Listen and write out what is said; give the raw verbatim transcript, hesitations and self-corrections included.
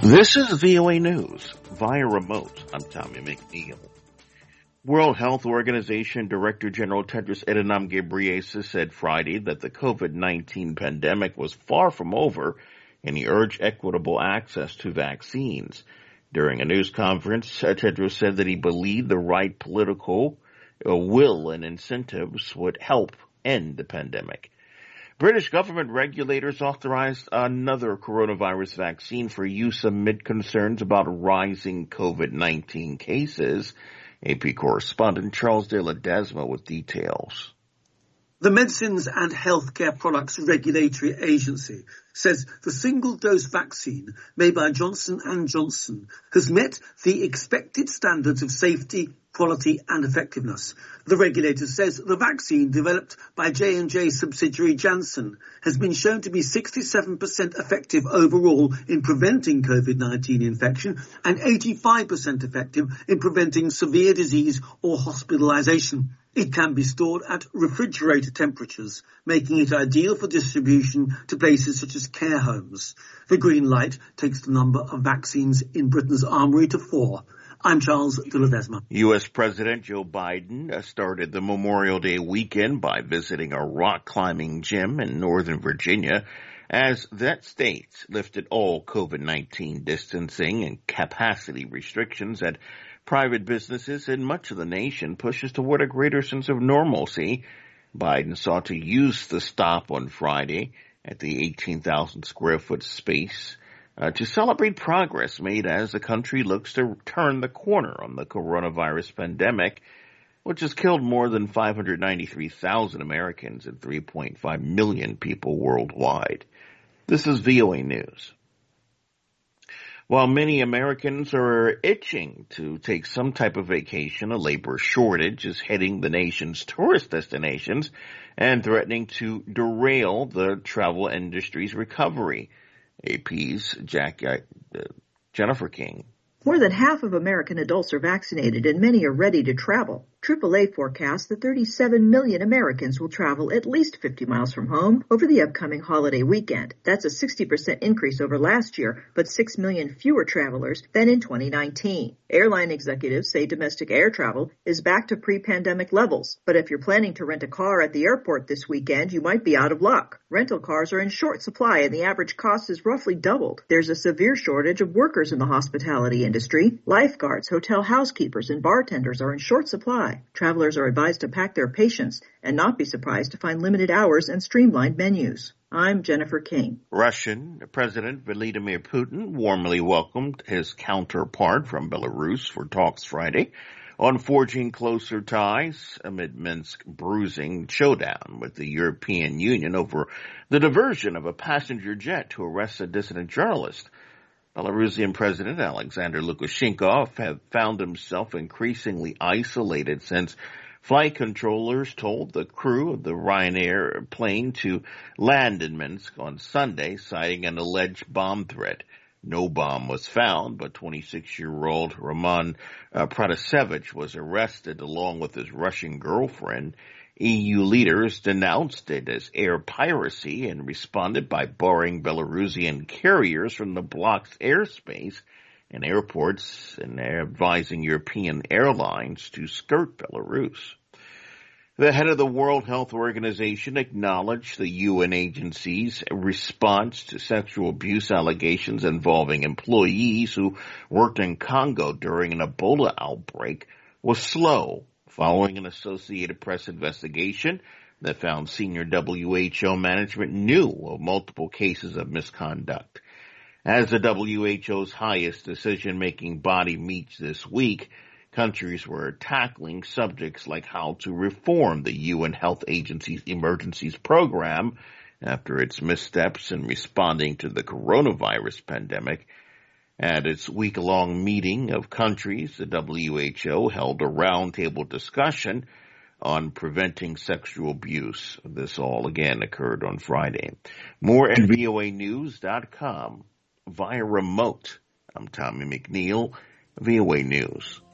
This is V O A News via remote. I'm Tommy McNeil. World Health Organization Director General Tedros Adhanom Ghebreyesus said Friday that the COVID nineteen pandemic was far from over, and he urged equitable access to vaccines. During a news conference, Tedros said that he believed the right political will and incentives would help end the pandemic. British government regulators authorized another coronavirus vaccine for use amid concerns about rising COVID nineteen cases. A P correspondent Charles De Ledesma with details. The Medicines and Healthcare Products Regulatory Agency says the single-dose vaccine made by Johnson and Johnson has met the expected standards of safety, quality and effectiveness. The regulator says the vaccine developed by J and J subsidiary Janssen has been shown to be sixty-seven percent effective overall in preventing COVID nineteen infection and eighty-five percent effective in preventing severe disease or hospitalization. It can be stored at refrigerator temperatures, making it ideal for distribution to places such as care homes. The green light takes the number of vaccines in Britain's armoury to four. I'm Charles De Ledesma. U S. President Joe Biden started the Memorial Day weekend by visiting a rock climbing gym in Northern Virginia as that state lifted all COVID nineteen distancing and capacity restrictions at private businesses in much of the nation pushes toward a greater sense of normalcy. Biden sought to use the stop on Friday at the eighteen thousand square foot space Uh, to celebrate progress made as the country looks to turn the corner on the coronavirus pandemic, which has killed more than five hundred ninety-three thousand Americans and three point five million people worldwide. This is V O A News. While many Americans are itching to take some type of vacation, a labor shortage is hitting the nation's tourist destinations and threatening to derail the travel industry's recovery. A P's Jack, uh, Jennifer King. More than half of American adults are vaccinated and many are ready to travel. triple A forecasts that thirty-seven million Americans will travel at least fifty miles from home over the upcoming holiday weekend. That's a sixty percent increase over last year, but six million fewer travelers than in twenty nineteen. Airline executives say domestic air travel is back to pre-pandemic levels. But if you're planning to rent a car at the airport this weekend, you might be out of luck. Rental cars are in short supply and the average cost is roughly doubled. There's a severe shortage of workers in the hospitality industry. Lifeguards, hotel housekeepers, and bartenders are in short supply. Travelers are advised to pack their patience and not be surprised to find limited hours and streamlined menus. I'm Jennifer King. Russian President Vladimir Putin warmly welcomed his counterpart from Belarus for talks Friday on forging closer ties amid Minsk bruising showdown with the European Union over the diversion of a passenger jet to arrest a dissident journalist. Belarusian President Alexander Lukashenko had found himself increasingly isolated since flight controllers told the crew of the Ryanair plane to land in Minsk on Sunday, citing an alleged bomb threat. No bomb was found, but twenty-six-year-old Roman uh, Protasevich was arrested along with his Russian girlfriend. E U leaders denounced it as air piracy and responded by barring Belarusian carriers from the bloc's airspace and airports and advising European airlines to skirt Belarus. The head of the World Health Organization acknowledged the U N agency's response to sexual abuse allegations involving employees who worked in Congo during an Ebola outbreak was slow, following an Associated Press investigation that found senior W H O management knew of multiple cases of misconduct. As the W H O's highest decision-making body meets this week, countries were tackling subjects like how to reform the U N Health Agency's emergencies program after its missteps in responding to the coronavirus pandemic. At its week-long meeting of countries, the W H O held a roundtable discussion on preventing sexual abuse. This all again occurred on Friday. More at V O A news dot com via remote. I'm Tommy McNeil, V O A News.